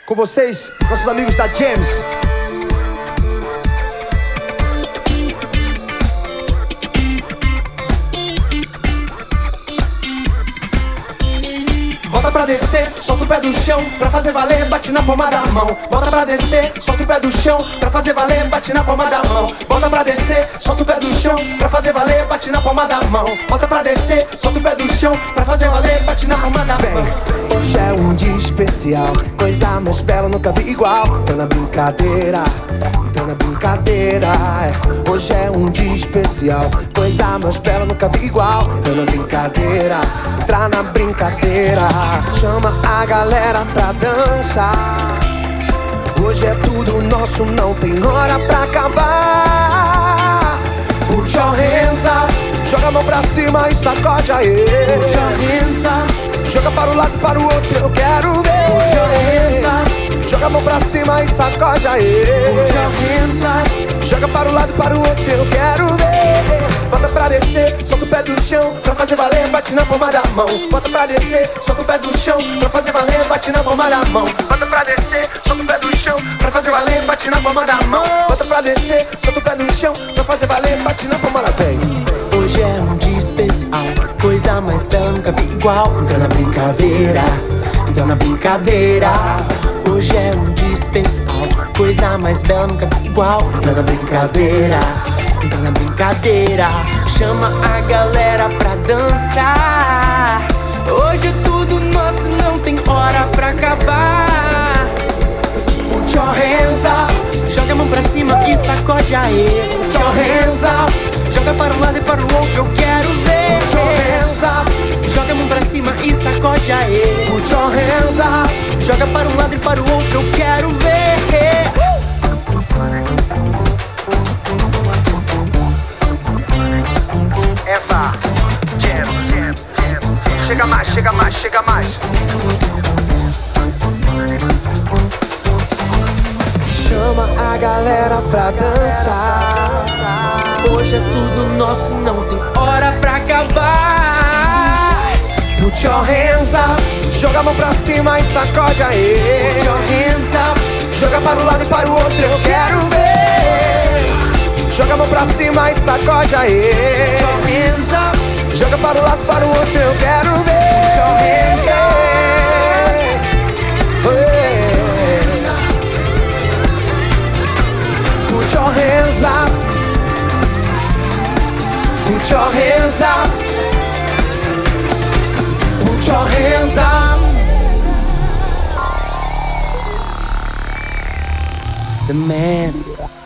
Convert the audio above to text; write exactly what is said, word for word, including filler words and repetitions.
Com vocês, nossos amigos da James. Bota pra descer, solta o pé do chão, pra fazer valer, bate na palma da mão. Bota pra descer, solta o pé do chão, pra fazer valer, bate na palma da mão. Bota pra descer, solta o pé do chão, pra fazer valer, bate na palma da mão. Bota pra descer, solta o pé do chão, pra fazer valer, bate na palma da mão. Hoje é um dia especial, coisa mais bela nunca vi igual. Tô na brincadeira, tô na brincadeira. Hoje é um dia especial, coisa mais bela nunca vi igual. Tô na brincadeira, entrar na brincadeira. Chama a galera pra dançar. Hoje é tudo nosso, não tem hora pra acabar. Put your hands up, joga a mão pra cima e sacode aí. Put your hands up, joga para o lado, para o outro, eu quero ver. Put your hands up, joga a mão pra cima e sacode aí. Put your hands up, joga para o lado, para o outro, eu quero ver. Bota pra descer, solta o pé do chão, pra fazer valer, bate na palma da mão. Bota pra descer, solta o pé do chão, pra fazer valer, bate na palma da mão. Bota pra descer, solta o pé do chão, pra fazer valer, bate na palma da mão. Bota pra descer, solta o pé do chão, pra fazer valer, bate na palma da mão. hoje é um dia especial, coisa mais bela nunca vi igual. Entra na brincadeira, entra na brincadeira. Hoje é um dia especial, coisa mais bela nunca vi igual. Entra na brincadeira, entra na brincadeira. Chama a galera pra dançar. Hoje é tudo nosso, não tem hora pra acabar. Put your hands up, joga a mão pra cima e sacode aí. Put your hands up, joga para um lado e para o outro, eu quero ver. Put your hands up, joga a mão pra cima e sacode aí. Put your hands up, joga para um lado e para o outro, eu quero ver. Eva, jam, jam, jam. Chega mais, chega mais, chega mais. Chama a galera pra dançar. Hoje é tudo nosso, não tem hora pra acabar. Put your hands up, joga a mão pra cima e sacode aí. Put your hands up, joga para um lado e para o outro, eu quero ver. Joga a mão pra cima e sacode aí. put your hands up, joga para um lado e para o outro, eu quero ver. put your hands up. Put your hands up, put your hands up, put your hands up. The man